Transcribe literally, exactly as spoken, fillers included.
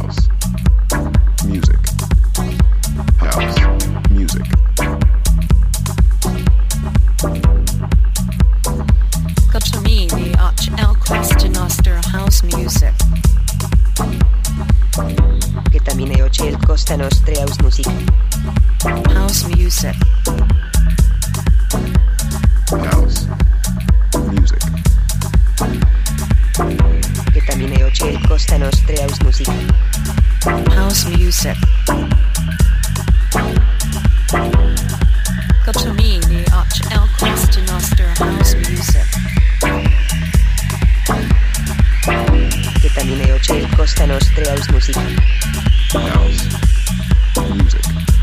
House music. House music. Katamini ach el questa nostra house music. Ketamine o cel costa nostra house music. House music. House music. Ketamine o cel costa nostra house music. House music. Katamini ach el questa nostra house music. Ketamine o cel costa nostra house music. House music.